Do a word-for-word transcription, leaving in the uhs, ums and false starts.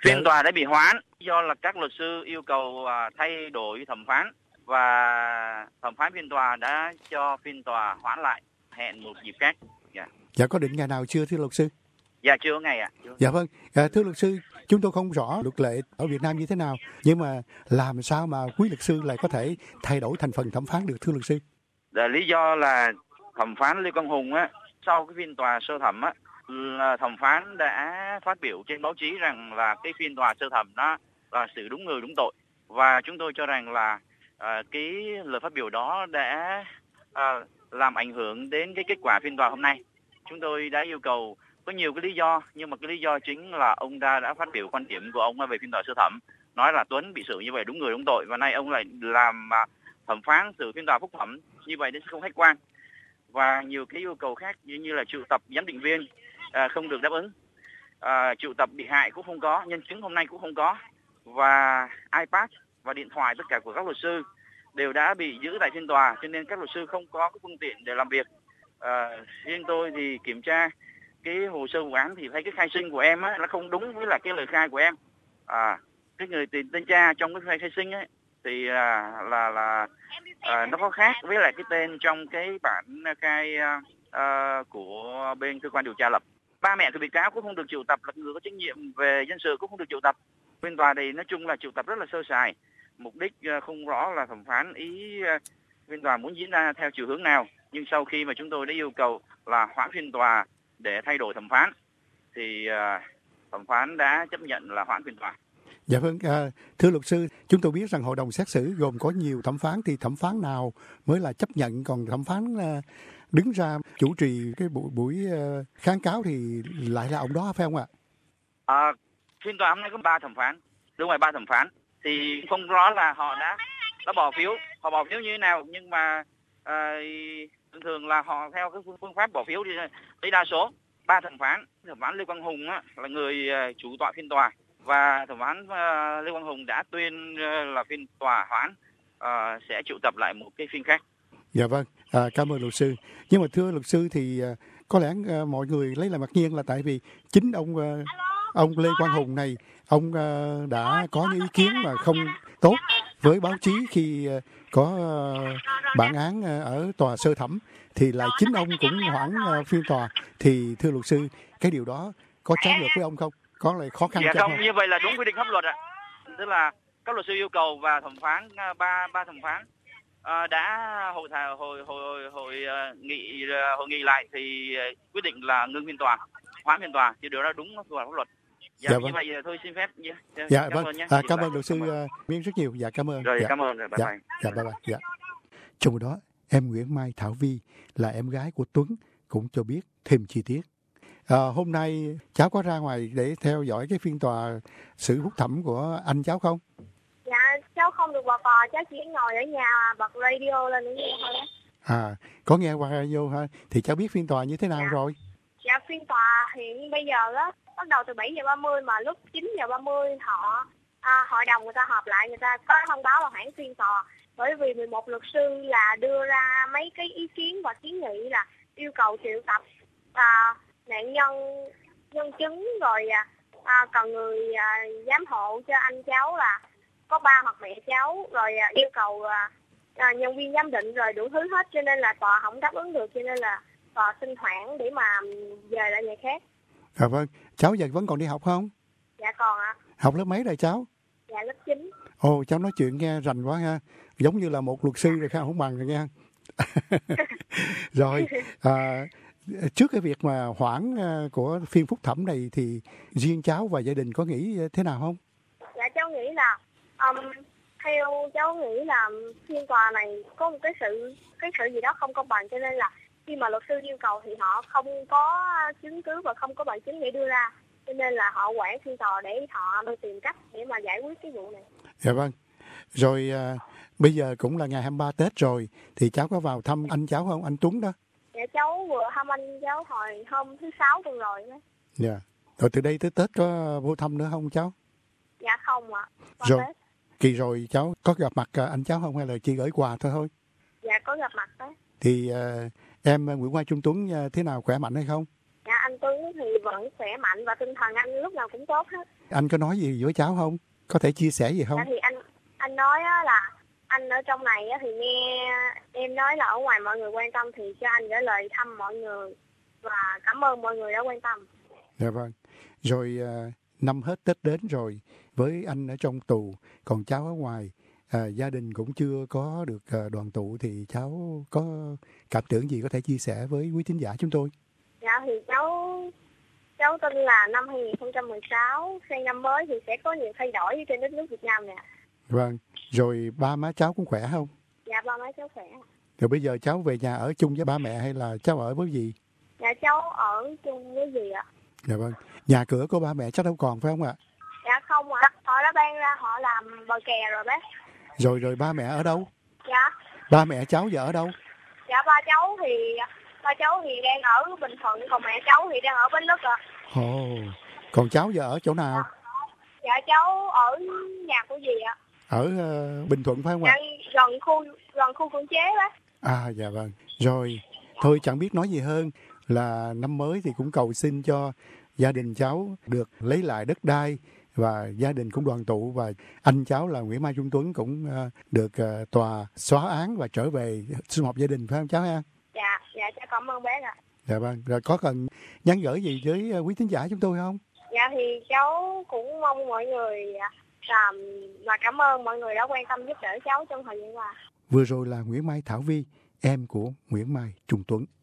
Phiên tòa đã bị hoãn do là các luật sư yêu cầu thay đổi thẩm phán và thẩm phán phiên tòa đã cho phiên tòa hoãn lại, hẹn một dịp khác. Dạ. Dạ có định ngày nào chưa thưa luật sư? Dạ chưa có ngày ạ. À. Dạ vâng. À, thưa luật sư, chúng tôi không rõ luật lệ ở Việt Nam như thế nào, nhưng mà làm sao mà quý luật sư lại có thể thay đổi thành phần thẩm phán được thưa luật sư? Dạ, lý do là thẩm phán Lê Quang Hùng á, sau cái phiên tòa sơ thẩm á, là thẩm phán đã phát biểu trên báo chí rằng là cái phiên tòa sơ thẩm đó là xử đúng người đúng tội, và chúng tôi cho rằng là à, cái lời phát biểu đó đã à, làm ảnh hưởng đến cái kết quả phiên tòa hôm nay. Chúng tôi đã yêu cầu, có nhiều cái lý do, nhưng mà cái lý do chính là ông ta đã phát biểu quan điểm của ông về phiên tòa sơ thẩm, nói là Tuấn bị xử như vậy đúng người đúng tội, và nay ông lại làm thẩm phán xử phiên tòa phúc thẩm như vậy đến không khách quan, và nhiều cái yêu cầu khác như, như là triệu tập giám định viên à, không được đáp ứng, à, triệu tập bị hại cũng không có, nhân chứng hôm nay cũng không có, và iPad và điện thoại tất cả của các luật sư đều đã bị giữ tại phiên tòa, cho nên các luật sư không có cái phương tiện để làm việc. À, riêng tôi thì kiểm tra cái hồ sơ vụ án thì thấy cái khai sinh của em á, nó không đúng với là cái lời khai của em. À, cái người tên, tên cha trong cái khai, khai sinh ấy thì à, là là à, nó có khác với lại cái tên trong cái bản khai à, của bên cơ quan điều tra lập. Ba mẹ của bị cáo cũng không được triệu tập, là người có trách nhiệm về dân sự cũng không được triệu tập. Phiên tòa thì nói chung là triệu tập rất là sơ sài, mục đích không rõ là thẩm phán ý phiên tòa muốn diễn ra theo chiều hướng nào. Nhưng sau khi mà chúng tôi đã yêu cầu là hoãn phiên tòa để thay đổi thẩm phán thì uh, thẩm phán đã chấp nhận là hoãn phiên tòa. Dạ vâng, à, thưa luật sư, chúng tôi biết rằng hội đồng xét xử gồm có nhiều thẩm phán, thì thẩm phán nào mới là chấp nhận, còn thẩm phán uh, đứng ra chủ trì cái buổi, buổi uh, kháng cáo thì lại là ông đó phải không ạ? À, phiên tòa hôm nay có ba thẩm phán, đúng rồi, ba thẩm phán, thì không rõ là họ đã đã bỏ phiếu, họ bỏ phiếu như thế nào, nhưng mà uh, thường thường là họ theo cái phương pháp bỏ phiếu đi lấy đa số. Ba thẩm phán, thẩm phán Lê Quang Hùng á, là người uh, chủ tọa phiên tòa, và thẩm phán uh, Lê Quang Hùng đã tuyên uh, là phiên tòa hoãn, uh, sẽ triệu tập lại một cái phiên khác. Dạ vâng, à, cảm ơn luật sư. Nhưng mà thưa luật sư thì uh, có lẽ uh, mọi người lấy làm ngạc nhiên là tại vì chính ông uh, ông Lê Quang Hùng này, ông uh, đã có những ý kiến mà không tốt với báo chí khi uh, có uh, bản án uh, ở tòa sơ thẩm, thì lại chính ông cũng hoãn uh, phiên tòa. Thì thưa luật sư, cái điều đó có trái ngược với ông không? Có lại khó khăn dạ cho không, không? Như vậy là đúng quy định pháp luật ạ. Tức là các luật sư yêu cầu và thẩm phán ba ba thẩm phán uh, đã hội thảo hồi hồi hồi uh, nghị uh, hội nghị lại thì uh, quyết định là ngưng phiên tòa, hoãn phiên tòa, thì điều đó đúng pháp luật. Dạ, dạ như vâng. vậy thôi xin phép. Dạ, dạ cảm vâng. ơn nhé. À, cảm ơn luật sư uh, Miên rất nhiều. Dạ cảm ơn. Rồi dạ. cảm ơn. Rồi, bye dạ. bye. Dạ bye bye. Dạ. Trong đó em Nguyễn Mai Thảo Vi là em gái của Tuấn cũng cho biết thêm chi tiết. À, hôm nay cháu có ra ngoài để theo dõi cái phiên tòa xử phúc thẩm của anh cháu không? Dạ cháu không được vào tòa, cháu chỉ ngồi ở nhà bật radio lên để nghe thôi. À, có nghe qua radio ha. Thì cháu biết phiên tòa như thế nào dạ. rồi? Dạ phiên tòa hiện bây giờ á, bắt đầu từ bảy giờ ba mươi, mà lúc chín giờ ba mươi họ à, hội đồng người ta họp lại, người ta có thông báo là hoãn phiên tòa, bởi vì mười một luật sư là đưa ra mấy cái ý kiến và kiến nghị là yêu cầu triệu tập à, nạn nhân, nhân chứng, rồi à, cần người à, giám hộ cho anh cháu là có ba hoặc mẹ cháu, rồi à, yêu cầu à, à, nhân viên giám định, rồi đủ thứ hết, cho nên là tòa không đáp ứng được, cho nên là tòa xin hoãn để mà về lại ngày khác. À vâng, cháu giờ vẫn còn đi học không? Dạ còn ạ. À. Học lớp mấy rồi cháu? Dạ lớp chín. Ồ, cháu nói chuyện nghe rành quá ha, giống như là một luật sư rồi, không bằng rồi nha. Rồi, à, trước cái việc mà hoãn của phiên phúc thẩm này thì riêng cháu và gia đình có nghĩ thế nào không? Dạ cháu nghĩ là um, theo cháu nghĩ là phiên tòa này có một cái sự cái sự gì đó không công bằng, cho nên là khi mà luật sư yêu cầu thì họ không có chứng cứ và không có bằng chứng để đưa ra, cho nên là họ hoãn phiên tòa để họ tìm cách để mà giải quyết cái vụ này. Dạ vâng. Rồi à, bây giờ cũng là ngày hai mươi ba Tết rồi, thì cháu có vào thăm anh cháu không, anh Tuấn đó? Dạ cháu vừa thăm anh cháu hồi hôm thứ sáu tuần rồi đó. Dạ. Rồi từ đây tới Tết có vô thăm nữa không cháu? Dạ không ạ. À. Rồi Tết. Kỳ rồi cháu có gặp mặt anh cháu không, hay là chỉ gửi quà thôi thôi? Dạ có gặp mặt đó. Thì uh, em Nguyễn Mai Trung Tuấn uh, thế nào, khỏe mạnh hay không? Dạ anh Tuấn thì vẫn khỏe mạnh và tinh thần anh lúc nào cũng tốt hết. Anh có nói gì với cháu không? Có thể chia sẻ gì không? Dạ thì anh anh nói á là anh ở trong này á thì nghe em nói là ở ngoài mọi người quan tâm thì cho anh gửi lời thăm mọi người và cảm ơn mọi người đã quan tâm. Dạ vâng. Rồi à, năm hết Tết đến rồi, với anh ở trong tù, còn cháu ở ngoài, à, gia đình cũng chưa có được à, đoàn tụ thì cháu có cảm tưởng gì có thể chia sẻ với quý thính giả chúng tôi? Dạ thì cháu cháu tin là năm hai không một sáu sang năm mới thì sẽ có nhiều thay đổi trên đất nước Việt Nam nè. Vâng. Rồi ba má cháu cũng khỏe không? Dạ ba má cháu khỏe. Rồi bây giờ cháu về nhà ở chung với ba mẹ hay là cháu ở với dì? Dạ cháu ở chung với dì ạ. Dạ vâng. Nhà cửa của ba mẹ chắc đâu còn phải không ạ? Dạ không ạ. Họ đã ban ra họ làm bờ kè rồi bác. Rồi rồi ba mẹ ở đâu? Dạ. Ba mẹ cháu giờ ở đâu? Dạ ba cháu thì ba cháu thì đang ở Bình Thuận, còn mẹ cháu thì đang ở Bến Lức ạ. Ồ. Còn cháu giờ ở chỗ nào? Dạ cháu ở nhà của dì ạ. Ở uh, Bình Thuận phải không ạ? Dạ, gần khu gần khu cưỡng chế bác. À dạ vâng. Rồi, thôi chẳng biết nói gì hơn là năm mới thì cũng cầu xin cho gia đình cháu được lấy lại đất đai và gia đình cũng đoàn tụ, và anh cháu là Nguyễn Mai Trung Tuấn cũng uh, được uh, tòa xóa án và trở về sum họp gia đình phải không cháu ha? Dạ, dạ cháu cảm ơn bác ạ. Dạ vâng. Rồi có cần nhắn gửi gì với uh, quý thính giả chúng tôi không? Dạ thì cháu cũng mong mọi người làm và cảm ơn mọi người đã quan tâm giúp đỡ cháu trong thời gian qua. Vừa rồi là Nguyễn Mai Thảo Vi, em của Nguyễn Mai Trung Tuấn.